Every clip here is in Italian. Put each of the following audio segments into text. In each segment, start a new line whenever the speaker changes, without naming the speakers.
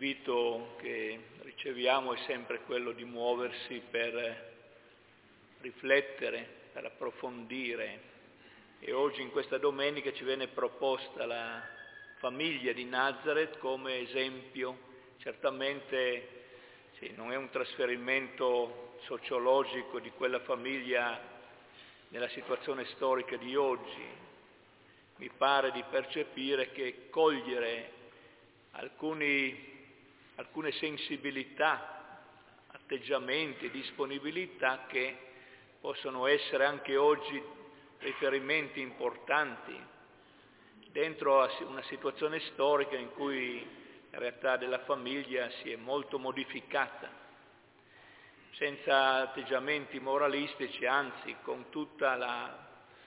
L'invito che riceviamo è sempre quello di muoversi per riflettere, per approfondire, e oggi in questa domenica ci viene proposta la famiglia di Nazareth come esempio. Certamente non è un trasferimento sociologico di quella famiglia nella situazione storica di oggi. Mi pare di percepire che cogliere alcune sensibilità, atteggiamenti, disponibilità che possono essere anche oggi riferimenti importanti dentro una situazione storica in cui la realtà della famiglia si è molto modificata, senza atteggiamenti moralistici, anzi con tutta la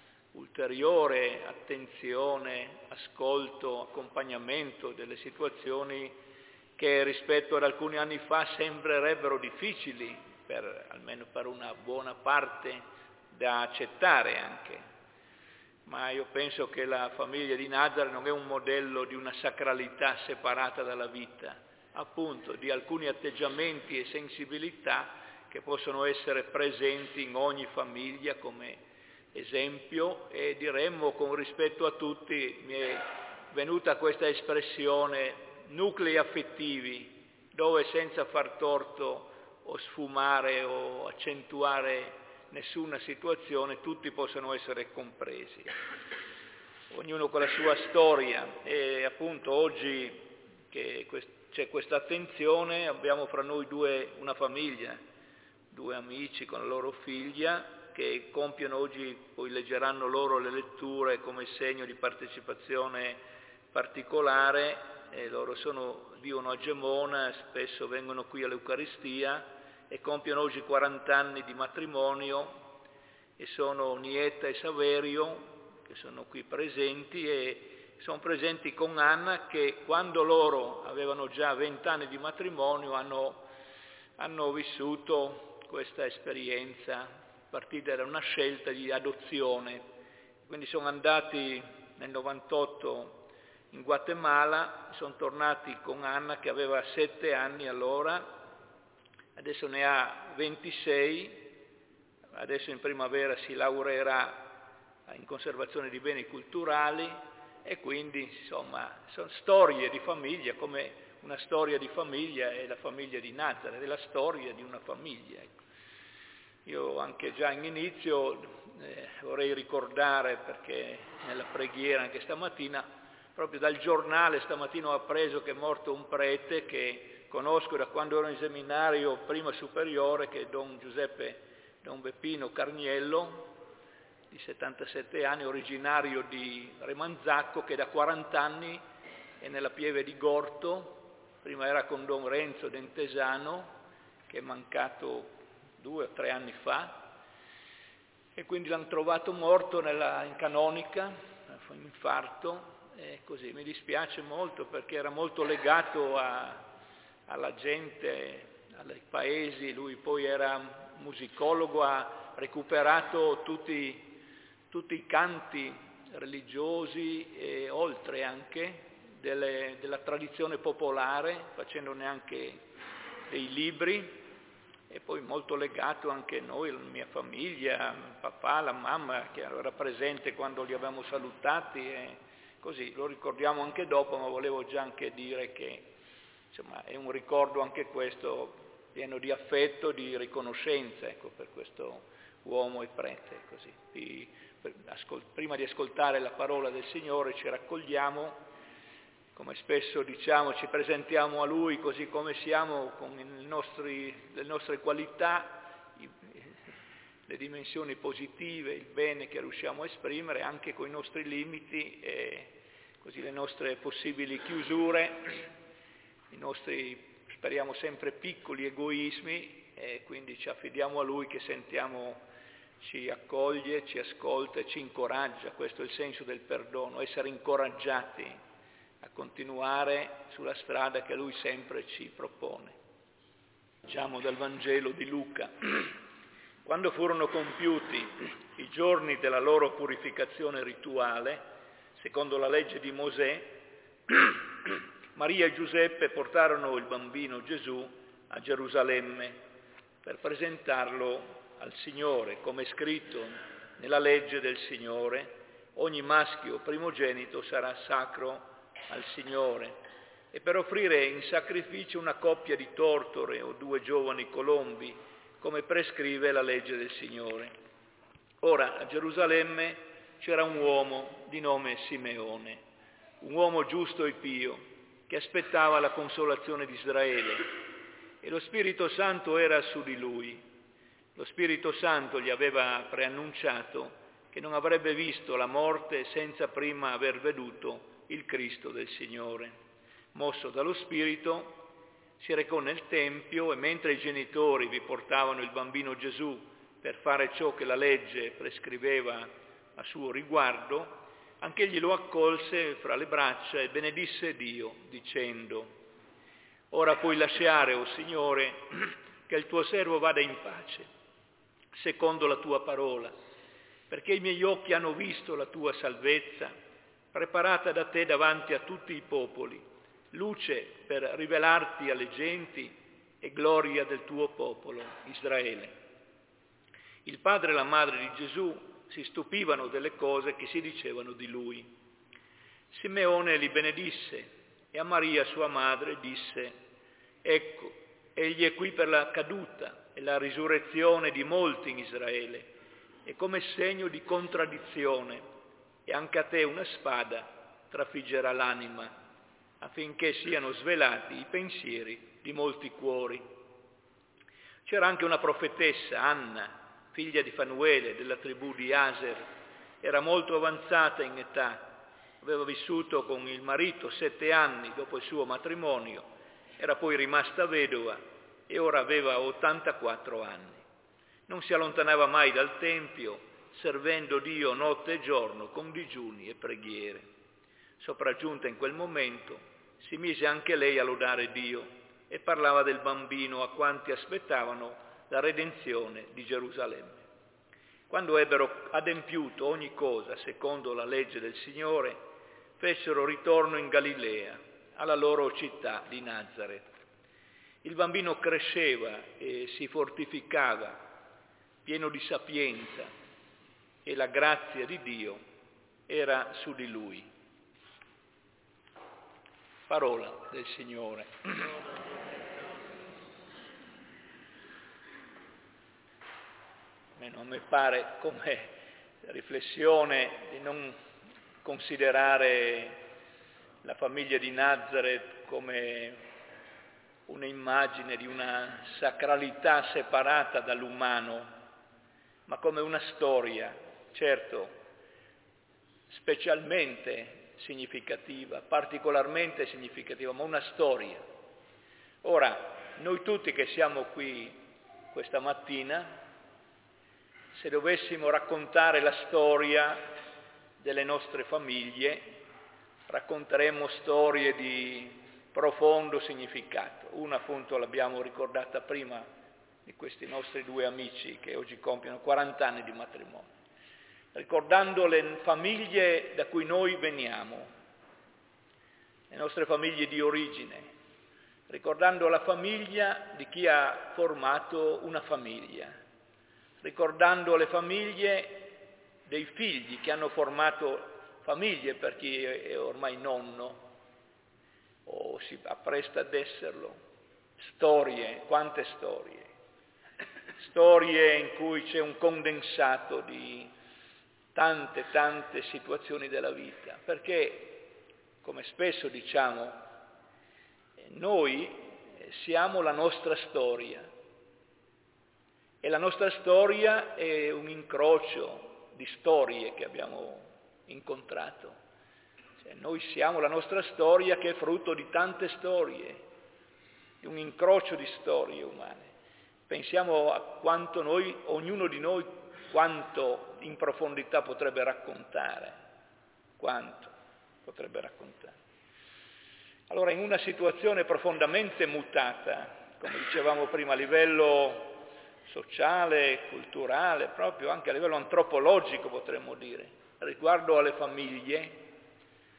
ulteriore attenzione, ascolto, accompagnamento delle situazioni che rispetto ad alcuni anni fa sembrerebbero difficili, almeno per una buona parte, da accettare anche. Ma io penso che la famiglia di Nazareth non è un modello di una sacralità separata dalla vita, appunto di alcuni atteggiamenti e sensibilità che possono essere presenti in ogni famiglia come esempio, e diremmo con rispetto a tutti, mi è venuta questa espressione, nuclei affettivi, dove senza far torto o sfumare o accentuare nessuna situazione, tutti possono essere compresi, ognuno con la sua storia. E appunto oggi che c'è questa attenzione, abbiamo fra noi una famiglia, due amici con la loro figlia, che compiono oggi, poi leggeranno loro le letture come segno di partecipazione particolare, e loro vivono a Gemona, spesso vengono qui all'Eucaristia e compiono oggi 40 anni di matrimonio, e sono Nieta e Saverio, che sono qui presenti, e sono presenti con Anna, che quando loro avevano già 20 anni di matrimonio hanno vissuto questa esperienza partita da una scelta di adozione. Quindi sono andati nel 98 in Guatemala, sono tornati con Anna che aveva 7 anni allora, adesso ne ha 26, adesso in primavera si laureerà in conservazione di beni culturali, e quindi insomma sono storie di famiglia, come una storia di famiglia è la famiglia di Nazareth, è la storia di una famiglia. Ecco. Io anche già in inizio vorrei ricordare, perché nella preghiera anche stamattina, proprio dal giornale stamattina ho appreso che è morto un prete che conosco da quando ero in seminario prima superiore, che è Don Beppino Carniello, di 77 anni, originario di Remanzacco, che da 40 anni è nella pieve di Gorto. Prima era con Don Renzo Dentesano, che è mancato 2 o 3 anni fa, e quindi l'hanno trovato morto in canonica, fu un infarto, e così mi dispiace molto, perché era molto legato alla gente, ai paesi. Lui poi era musicologo, ha recuperato tutti i canti religiosi e oltre anche della tradizione popolare, facendone anche dei libri. E poi molto legato anche noi, la mia famiglia, il papà, la mamma, che era presente quando li abbiamo salutati, e così lo ricordiamo anche dopo, ma volevo già anche dire che insomma è un ricordo anche questo pieno di affetto, di riconoscenza, ecco, per questo uomo e prete. Così. Prima di ascoltare la parola del Signore ci raccogliamo, come spesso diciamo, ci presentiamo a Lui così come siamo, con le nostre qualità, le dimensioni positive, il bene che riusciamo a esprimere, anche con i nostri limiti e così le nostre possibili chiusure, i nostri, speriamo, sempre piccoli egoismi, e quindi ci affidiamo a Lui, che sentiamo ci accoglie, ci ascolta e ci incoraggia. Questo è il senso del perdono, essere incoraggiati a continuare sulla strada che Lui sempre ci propone. Leggiamo dal Vangelo di Luca. Quando furono compiuti i giorni della loro purificazione rituale, secondo la legge di Mosè, Maria e Giuseppe portarono il bambino Gesù a Gerusalemme per presentarlo al Signore, come è scritto nella legge del Signore: ogni maschio primogenito sarà sacro al Signore, e per offrire in sacrificio una coppia di tortore o 2 giovani colombi, come prescrive la legge del Signore. Ora a Gerusalemme c'era un uomo di nome Simeone, un uomo giusto e pio, che aspettava la consolazione di Israele, e lo Spirito Santo era su di lui. Lo Spirito Santo gli aveva preannunciato che non avrebbe visto la morte senza prima aver veduto il Cristo del Signore. Mosso dallo Spirito, si recò nel Tempio, e mentre i genitori vi portavano il bambino Gesù per fare ciò che la legge prescriveva a suo riguardo, anch'egli lo accolse fra le braccia e benedisse Dio, dicendo: «Ora puoi lasciare, o Signore, che il tuo servo vada in pace, secondo la tua parola, perché i miei occhi hanno visto la tua salvezza, preparata da te davanti a tutti i popoli, luce per rivelarti alle genti e gloria del tuo popolo, Israele». Il padre e la madre di Gesù si stupivano delle cose che si dicevano di lui. Simeone li benedisse, e a Maria sua madre disse: «Ecco, egli è qui per la caduta e la risurrezione di molti in Israele, e come segno di contraddizione, e anche a te una spada trafiggerà l'anima, affinché siano svelati i pensieri di molti cuori». C'era anche una profetessa, Anna, figlia di Fanuele, della tribù di Aser. Era molto avanzata in età, aveva vissuto con il marito 7 anni dopo il suo matrimonio, era poi rimasta vedova e ora aveva 84 anni. Non si allontanava mai dal Tempio, servendo Dio notte e giorno con digiuni e preghiere. Sopraggiunta in quel momento, si mise anche lei a lodare Dio e parlava del bambino a quanti aspettavano la redenzione di Gerusalemme. Quando ebbero adempiuto ogni cosa secondo la legge del Signore, fecero ritorno in Galilea, alla loro città di Nazaret. Il bambino cresceva e si fortificava, pieno di sapienza, e la grazia di Dio era su di lui. Parola del Signore. A me pare, come riflessione, di non considerare la famiglia di Nazaret come un'immagine di una sacralità separata dall'umano, ma come una storia, certo, specialmente significativa, particolarmente significativa, ma una storia. Ora, noi tutti che siamo qui questa mattina, se dovessimo raccontare la storia delle nostre famiglie, racconteremmo storie di profondo significato. Una appunto l'abbiamo ricordata prima, di questi nostri 2 amici che oggi compiono 40 anni di matrimonio, ricordando le famiglie da cui noi veniamo, le nostre famiglie di origine, ricordando la famiglia di chi ha formato una famiglia, ricordando le famiglie dei figli che hanno formato famiglie per chi è ormai nonno o si appresta ad esserlo. Storie, quante storie. Storie in cui c'è un condensato di tante situazioni della vita, perché, come spesso diciamo, noi siamo la nostra storia. E la nostra storia è un incrocio di storie che abbiamo incontrato. Noi siamo la nostra storia che è frutto di tante storie, di un incrocio di storie umane. Pensiamo a quanto ognuno di noi, quanto in profondità potrebbe raccontare. Quanto potrebbe raccontare. Allora, in una situazione profondamente mutata, come dicevamo prima, a livello sociale, culturale, proprio anche a livello antropologico potremmo dire, riguardo alle famiglie,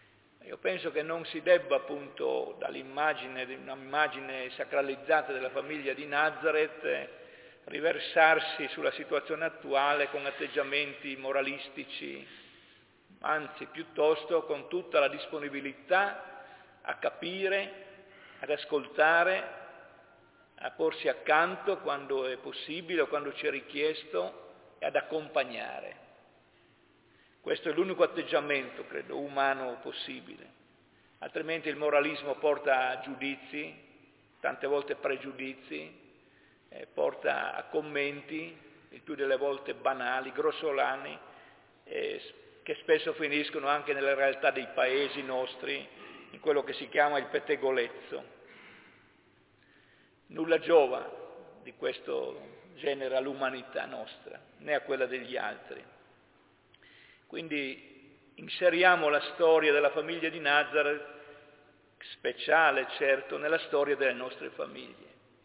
Io penso che non si debba appunto dall'immagine, di un'immagine sacralizzata della famiglia di Nazareth, riversarsi sulla situazione attuale con atteggiamenti moralistici, anzi piuttosto con tutta la disponibilità a capire, ad ascoltare, a porsi accanto quando è possibile o quando ci è richiesto e ad accompagnare. Questo è l'unico atteggiamento, credo, umano possibile. Altrimenti il moralismo porta a giudizi, tante volte pregiudizi, porta a commenti, il più delle volte banali, grossolani, che spesso finiscono anche nelle realtà dei paesi nostri, in quello che si chiama il pettegolezzo. Nulla giova di questo genere all'umanità nostra, né a quella degli altri. Quindi inseriamo la storia della famiglia di Nazareth, speciale certo, nella storia delle nostre famiglie.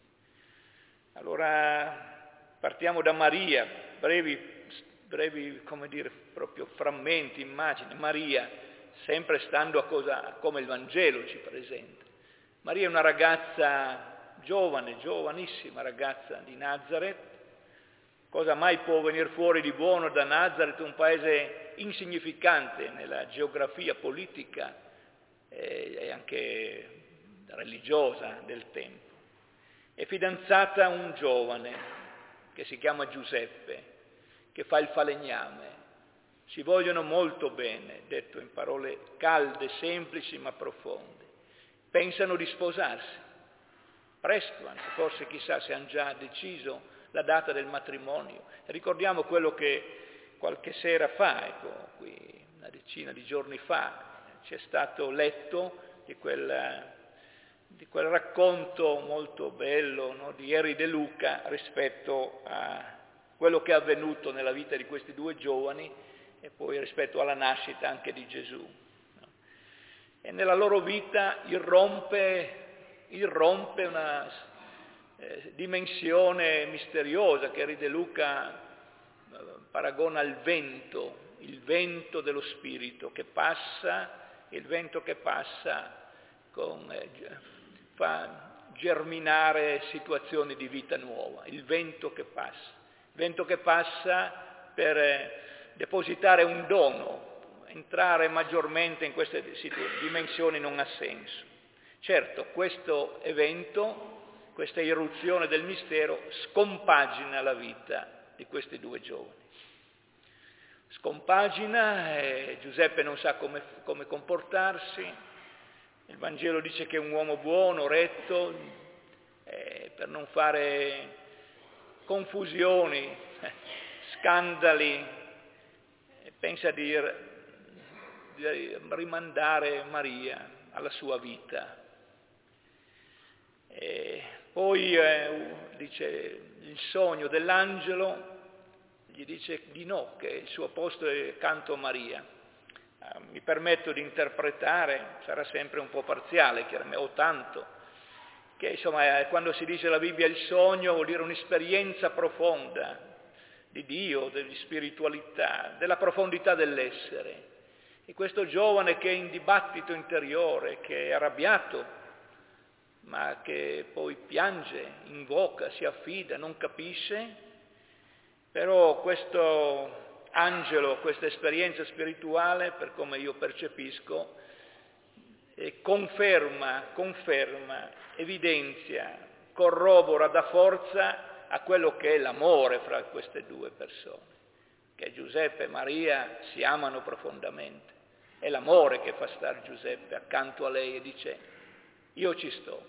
Allora partiamo da Maria, brevi, come dire, proprio frammenti, immagini. Maria, sempre stando a come il Vangelo ci presenta. Maria è una ragazza giovane, giovanissima ragazza di Nazareth. Cosa mai può venire fuori di buono da Nazareth, un paese insignificante nella geografia politica e anche religiosa del tempo? È fidanzata a un giovane che si chiama Giuseppe, che fa il falegname. Si vogliono molto bene, detto in parole calde, semplici ma profonde. Pensano di sposarsi, presto, anzi forse chissà se hanno già deciso la data del matrimonio. Ricordiamo quello che qualche sera fa, ecco, qui una decina di giorni fa, c'è stato letto di quel racconto molto bello, no, di Eri De Luca rispetto a quello che è avvenuto nella vita di questi due giovani e poi rispetto alla nascita anche di Gesù. No? E nella loro vita irrompe una dimensione misteriosa che Eri De Luca paragona al vento, il vento dello Spirito che passa, il vento che passa fa germinare situazioni di vita nuova, il vento che passa per depositare un dono, entrare maggiormente in queste dimensioni non ha senso. Certo, questo evento, questa irruzione del mistero scompagina la vita di questi due giovani. Scompagina e Giuseppe non sa come comportarsi. Il Vangelo dice che è un uomo buono, retto, per non fare confusioni, scandali, pensa di rimandare Maria alla sua vita. E poi dice il sogno dell'angelo, gli dice di no, che il suo posto è accanto a Maria. Mi permetto di interpretare, sarà sempre un po' parziale, chiaramente, o tanto, che insomma quando si dice la Bibbia il sogno vuol dire un'esperienza profonda di Dio, di spiritualità, della profondità dell'essere. E questo giovane che è in dibattito interiore, che è arrabbiato, ma che poi piange, invoca, si affida, non capisce, però questo angelo, questa esperienza spirituale, per come io percepisco, conferma, evidenzia, corrobora, dà forza a quello che è l'amore fra queste due persone, che Giuseppe e Maria si amano profondamente. È l'amore che fa stare Giuseppe accanto a lei e dice: io ci sto.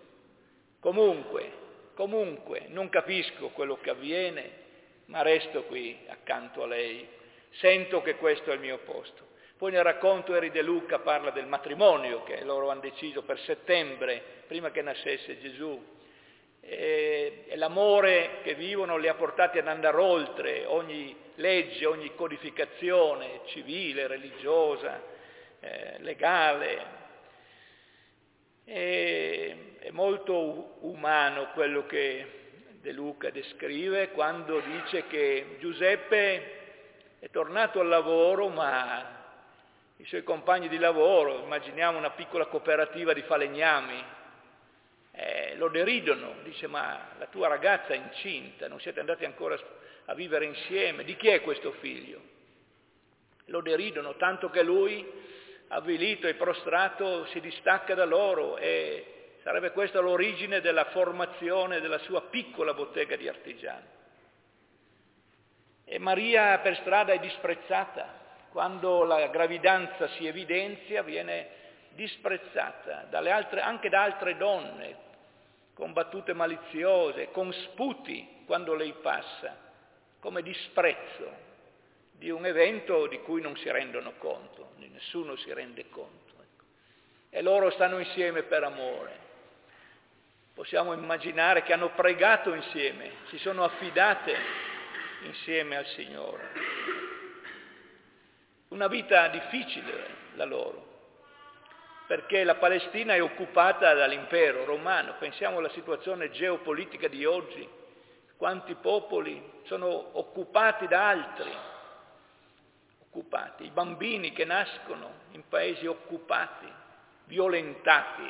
Comunque, non capisco quello che avviene, ma resto qui accanto a lei. Sento che questo è il mio posto. Poi nel racconto Eri De Luca parla del matrimonio che loro hanno deciso per settembre, prima che nascesse Gesù. E l'amore che vivono li ha portati ad andare oltre ogni legge, ogni codificazione civile, religiosa, legale. È molto umano quello che De Luca descrive quando dice che Giuseppe è tornato al lavoro, ma i suoi compagni di lavoro, immaginiamo una piccola cooperativa di falegnami, lo deridono, dice ma la tua ragazza è incinta, non siete andati ancora a vivere insieme, di chi è questo figlio? Lo deridono, tanto che lui, avvilito e prostrato, si distacca da loro e sarebbe questa l'origine della formazione della sua piccola bottega di artigiani. E Maria per strada è disprezzata, quando la gravidanza si evidenzia viene disprezzata anche da altre donne, con battute maliziose, con sputi quando lei passa, come disprezzo di un evento di cui non si rendono conto, nessuno si rende conto. Ecco. E loro stanno insieme per amore. Possiamo immaginare che hanno pregato insieme, si sono affidate insieme al Signore. Una vita difficile la loro, perché la Palestina è occupata dall'impero romano. Pensiamo alla situazione geopolitica di oggi, quanti popoli sono occupati da altri, i bambini che nascono in paesi occupati, violentati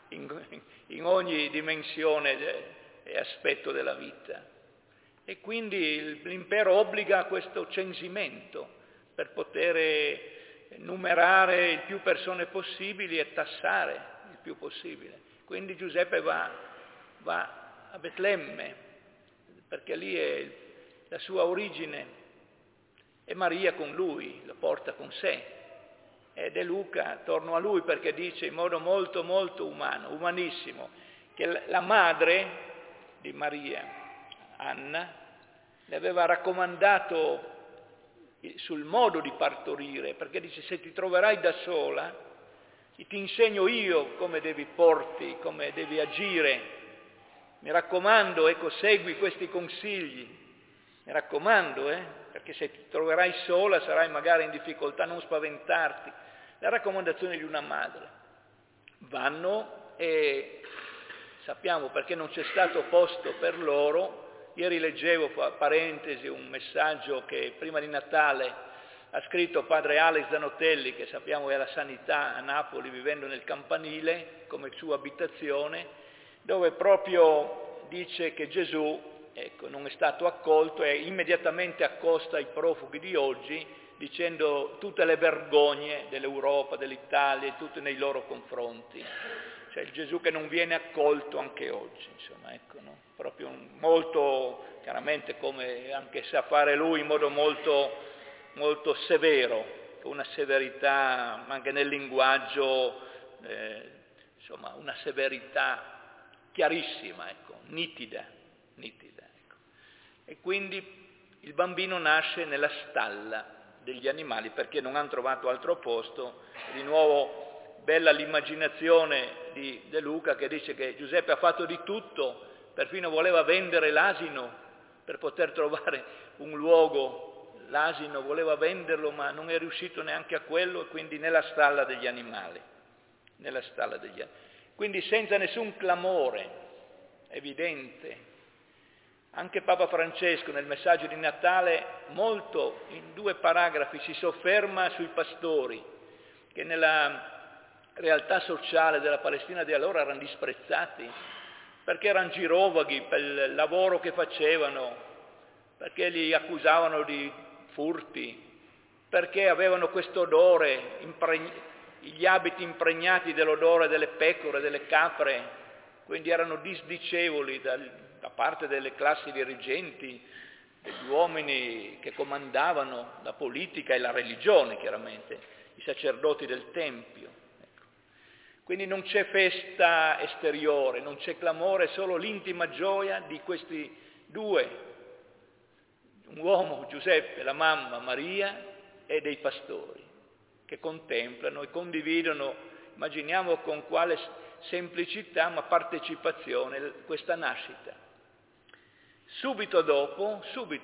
in ogni dimensione e aspetto della vita. E quindi l'impero obbliga a questo censimento per poter numerare il più persone possibili e tassare il più possibile. Quindi Giuseppe va a Betlemme, perché lì è la sua origine, e Maria con lui, lo porta con sé. Ed è Luca attorno a lui perché dice in modo molto molto umano, umanissimo, che la madre di Maria, Anna, le aveva raccomandato sul modo di partorire, perché dice se ti troverai da sola, ti insegno io come devi porti, come devi agire, mi raccomando, ecco, segui questi consigli, mi raccomando, perché se ti troverai sola sarai magari in difficoltà, non spaventarti. La raccomandazione di una madre. Vanno e sappiamo perché non c'è stato posto per loro. Ieri leggevo, parentesi, un messaggio che prima di Natale ha scritto padre Alex Zanotelli, che sappiamo è alla sanità a Napoli, vivendo nel Campanile come sua abitazione, dove proprio dice che Gesù non è stato accolto e immediatamente accosta i profughi di oggi dicendo tutte le vergogne dell'Europa, dell'Italia, tutte nei loro confronti. Cioè il Gesù che non viene accolto anche oggi, insomma, ecco, no? Proprio molto, chiaramente come anche sa fare lui, in modo molto, molto severo, con una severità anche nel linguaggio, insomma, una severità chiarissima, ecco, nitida, ecco. E quindi il bambino nasce nella stalla degli animali perché non hanno trovato altro posto. Di nuovo bella l'immaginazione di De Luca che dice che Giuseppe ha fatto di tutto, perfino voleva vendere l'asino per poter trovare un luogo, l'asino voleva venderlo ma non è riuscito neanche a quello, e quindi nella stalla degli animali, quindi senza nessun clamore evidente. Anche Papa Francesco nel messaggio di Natale molto, in 2 paragrafi, si sofferma sui pastori, che nella realtà sociale della Palestina di allora erano disprezzati, perché erano girovaghi per il lavoro che facevano, perché li accusavano di furti, perché avevano questo odore, gli abiti impregnati dell'odore delle pecore, delle capre, quindi erano disdicevoli da parte delle classi dirigenti, degli uomini che comandavano la politica e la religione, chiaramente, i sacerdoti del Tempio. Ecco. Quindi non c'è festa esteriore, non c'è clamore, solo l'intima gioia di questi 2, un uomo, Giuseppe, la mamma, Maria, e dei pastori, che contemplano e condividono, immaginiamo con quale semplicità ma partecipazione, questa nascita. Subito dopo,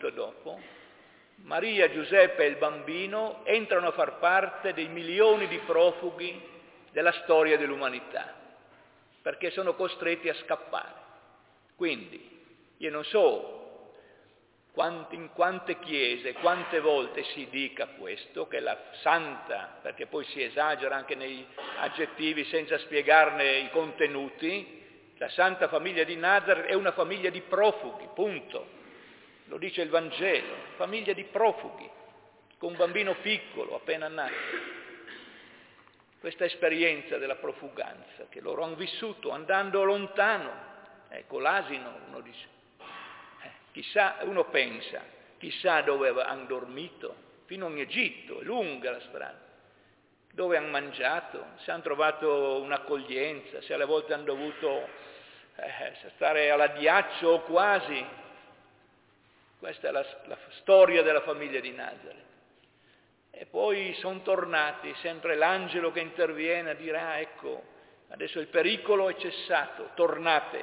Maria, Giuseppe e il bambino entrano a far parte dei milioni di profughi della storia dell'umanità, perché sono costretti a scappare. Quindi, io non so in quante chiese, quante volte si dica questo, che la santa, perché poi si esagera anche nei aggettivi senza spiegarne i contenuti, la Santa Famiglia di Nazareth è una famiglia di profughi, punto. Lo dice il Vangelo, famiglia di profughi, con un bambino piccolo appena nato. Questa esperienza della profuganza che loro hanno vissuto andando lontano, ecco l'asino, uno dice, chissà, uno pensa, chissà dove hanno dormito, fino in Egitto, è lunga la strada, dove hanno mangiato, se hanno trovato un'accoglienza, se alle volte hanno dovuto stare all'addiaccio o quasi. Questa è la storia della famiglia di Nazareth. E poi sono tornati, sempre l'angelo che interviene a dire, ecco, adesso il pericolo è cessato, tornate.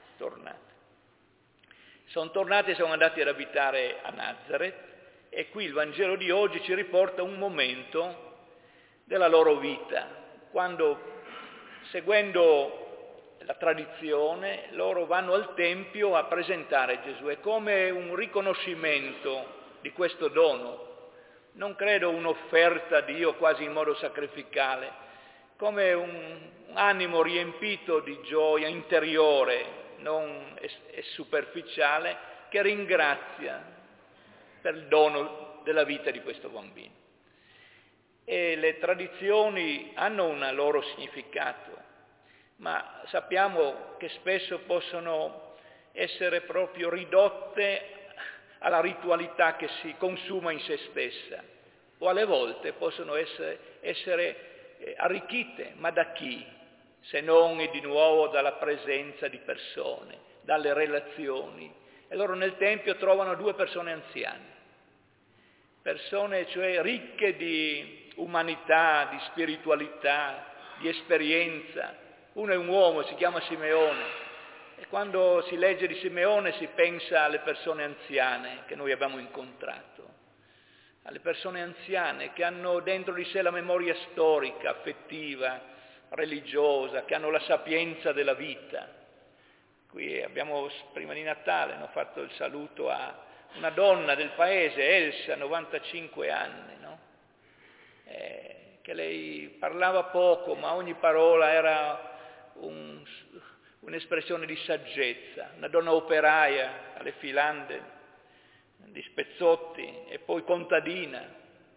Sono tornati e sono andati ad abitare a Nazareth e qui il Vangelo di oggi ci riporta un momento della loro vita, quando, seguendo la tradizione, loro vanno al Tempio a presentare Gesù. È come un riconoscimento di questo dono, non credo un'offerta a Dio quasi in modo sacrificale, come un animo riempito di gioia interiore, non è superficiale, che ringrazia per il dono della vita di questo bambino. E le tradizioni hanno un loro significato, ma sappiamo che spesso possono essere proprio ridotte alla ritualità che si consuma in se stessa, o alle volte possono essere arricchite, ma da chi? Se non e di nuovo dalla presenza di persone, dalle relazioni. E loro nel Tempio trovano due persone anziane, persone cioè ricche di umanità, di spiritualità, di esperienza. Uno è un uomo, si chiama Simeone, e quando si legge di Simeone si pensa alle persone anziane che noi abbiamo incontrato, alle persone anziane che hanno dentro di sé la memoria storica, affettiva, religiosa, che hanno la sapienza della vita. Qui abbiamo, prima di Natale, hanno fatto il saluto a una donna del paese, Elsa, 95 anni, no? Che lei parlava poco, ma ogni parola era un'espressione di saggezza, una donna operaia alle filande di spezzotti e poi contadina.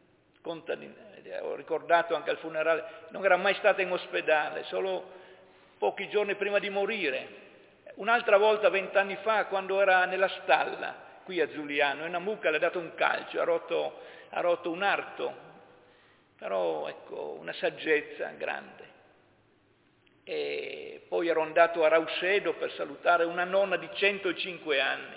Ho ricordato anche al funerale, non era mai stata in ospedale, solo pochi giorni prima di morire. Un'altra volta, 20 anni fa, quando era nella stalla, qui a Giuliano, e una mucca le ha dato un calcio, ha rotto un arto, però ecco, una saggezza grande. E poi ero andato a Rausedo per salutare una nonna di 105 anni,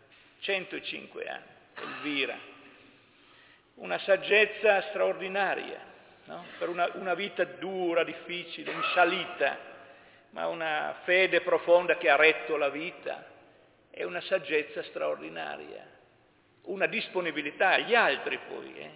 Elvira. Una saggezza straordinaria, no? Per una vita dura, difficile, in salita, ma una fede profonda che ha retto la vita e una saggezza straordinaria, una disponibilità agli altri poi,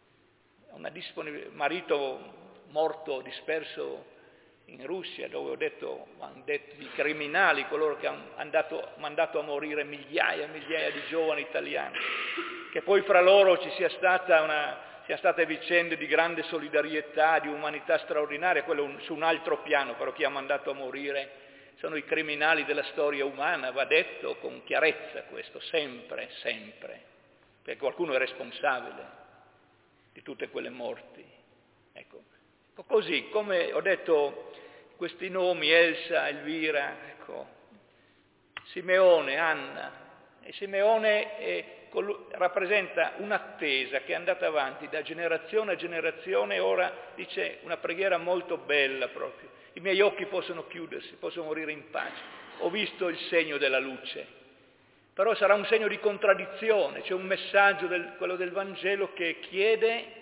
marito morto, disperso in Russia, dove hanno detto i criminali, coloro che hanno mandato a morire migliaia e migliaia di giovani italiani, che poi fra loro ci siano state vicende di grande solidarietà, di umanità straordinaria, quello su un altro piano, però chi ha mandato a morire sono i criminali della storia umana, va detto con chiarezza questo, sempre, perché qualcuno è responsabile di tutte quelle morti. Ecco, così, come ho detto, questi nomi, Elsa, Elvira, ecco, Simeone, Anna, e Simeone rappresenta un'attesa che è andata avanti da generazione a generazione, e ora dice una preghiera molto bella proprio. I miei occhi possono chiudersi, posso morire in pace. Ho visto il segno della luce, però sarà un segno di contraddizione, c'è un messaggio, quello del Vangelo, che chiede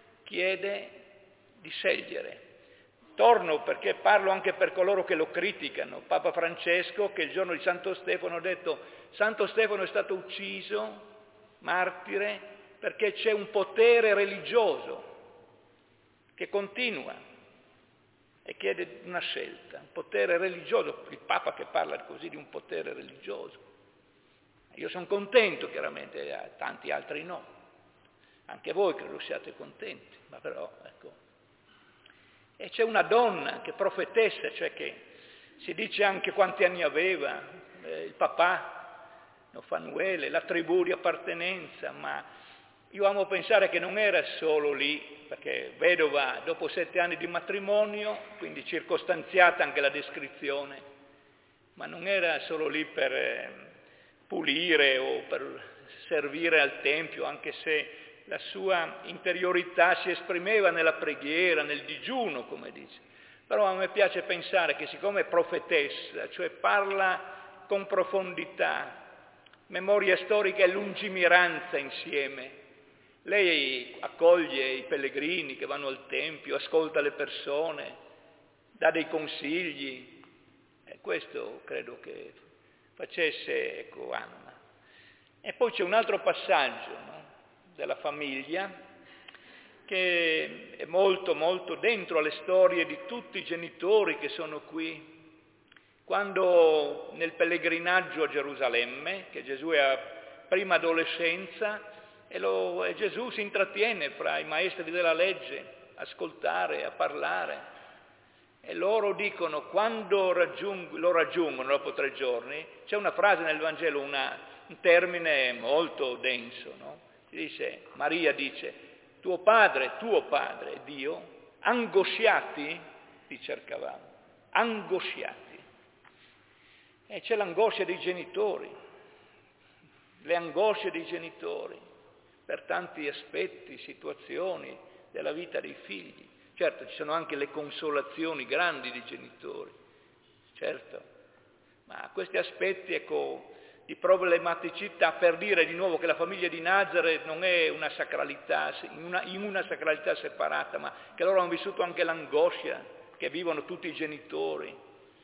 di scegliere. Torno perché parlo anche per coloro che lo criticano. Papa Francesco, che il giorno di Santo Stefano ha detto: Santo Stefano è stato ucciso, martire, perché c'è un potere religioso che continua e chiede una scelta, un potere religioso, il Papa che parla così di un potere religioso. Io sono contento, chiaramente, tanti altri no. Anche voi credo siate contenti, ma però, ecco. E c'è una donna che profetessa, cioè che si dice anche quanti anni aveva, il papà, Fanuele, la tribù di appartenenza, ma io amo pensare che non era solo lì, perché vedova dopo 7 anni di matrimonio, quindi circostanziata anche la descrizione, ma non era solo lì per pulire o per servire al Tempio, anche se la sua interiorità si esprimeva nella preghiera, nel digiuno, come dice. Però a me piace pensare che siccome è profetessa, cioè parla con profondità, memoria storica e lungimiranza insieme, lei accoglie i pellegrini che vanno al Tempio, ascolta le persone, dà dei consigli, e questo credo che facesse, ecco, Anna. E poi c'è un altro passaggio, no, della famiglia che è molto molto dentro alle storie di tutti i genitori che sono qui. Quando nel pellegrinaggio a Gerusalemme, che Gesù è a prima adolescenza, e Gesù si intrattiene fra i maestri della legge, a ascoltare, a parlare, e loro dicono, quando lo raggiungono dopo 3 giorni, c'è una frase nel Vangelo, un termine molto denso, no? Maria dice, tuo padre, Dio, angosciati ti cercavamo, angosciati. E c'è l'angoscia dei genitori, le angosce dei genitori per tanti aspetti, situazioni della vita dei figli. Certo, ci sono anche le consolazioni grandi dei genitori, certo, ma questi aspetti, ecco, di problematicità, per dire di nuovo che la famiglia di Nazareth non è una sacralità, in una sacralità separata, ma che loro hanno vissuto anche l'angoscia che vivono tutti i genitori.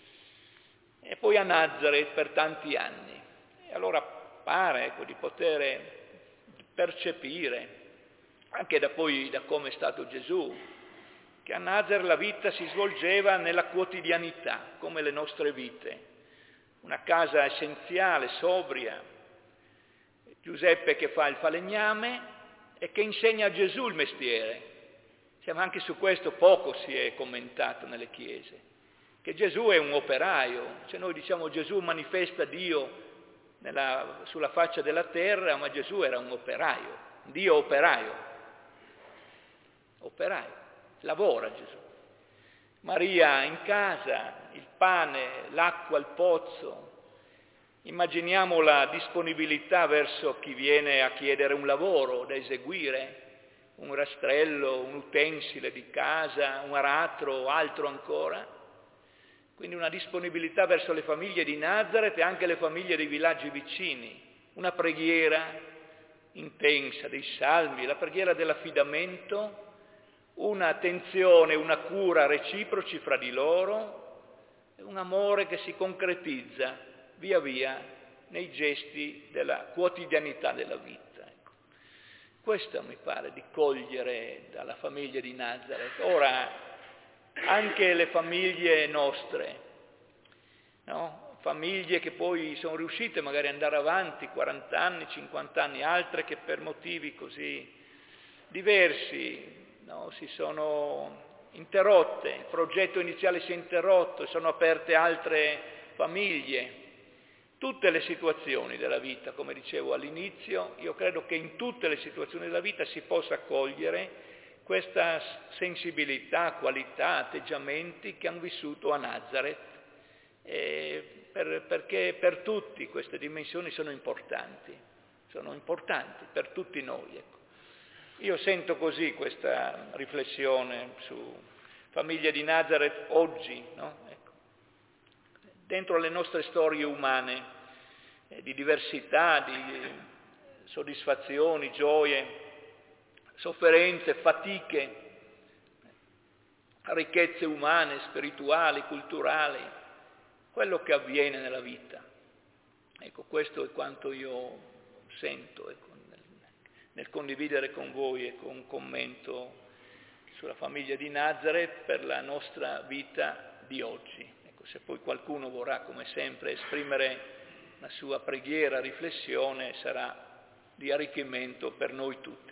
E poi a Nazareth per tanti anni. E allora pare, ecco, di poter percepire, anche da come è stato Gesù, che a Nazareth la vita si svolgeva nella quotidianità, come le nostre vite. Una casa essenziale, sobria, Giuseppe che fa il falegname e che insegna a Gesù il mestiere. Ma anche su questo poco si è commentato nelle chiese, che Gesù è un operaio, cioè noi diciamo Gesù manifesta Dio sulla faccia della terra, ma Gesù era un operaio, Dio operaio, lavora Gesù. Maria in casa, il pane, l'acqua, il pozzo. Immaginiamo la disponibilità verso chi viene a chiedere un lavoro da eseguire, un rastrello, un utensile di casa, un aratro o altro ancora. Quindi una disponibilità verso le famiglie di Nazareth e anche le famiglie dei villaggi vicini. Una preghiera intensa dei salmi, la preghiera dell'affidamento, un'attenzione, una cura reciproci fra di loro, e un amore che si concretizza via via nei gesti della quotidianità della vita. Ecco. Questo mi pare di cogliere dalla famiglia di Nazareth. Ora, anche le famiglie nostre, no? Famiglie che poi sono riuscite magari ad andare avanti 40 anni, 50 anni, altre che per motivi così diversi, no, si sono interrotte, il progetto iniziale si è interrotto, sono aperte altre famiglie. Tutte le situazioni della vita, come dicevo all'inizio, io credo che in tutte le situazioni della vita si possa cogliere questa sensibilità, qualità, atteggiamenti che hanno vissuto a Nazareth, perché per tutti queste dimensioni sono importanti per tutti noi. Ecco. Io sento così questa riflessione su famiglia di Nazareth oggi, no? Ecco. Dentro le nostre storie umane, di diversità, di soddisfazioni, gioie, sofferenze, fatiche, ricchezze umane, spirituali, culturali, quello che avviene nella vita. Ecco, questo è quanto io sento, ecco, nel condividere con voi ecco, un commento sulla famiglia di Nazareth per la nostra vita di oggi. Ecco, se poi qualcuno vorrà, come sempre, esprimere una sua preghiera, riflessione sarà di arricchimento per noi tutti.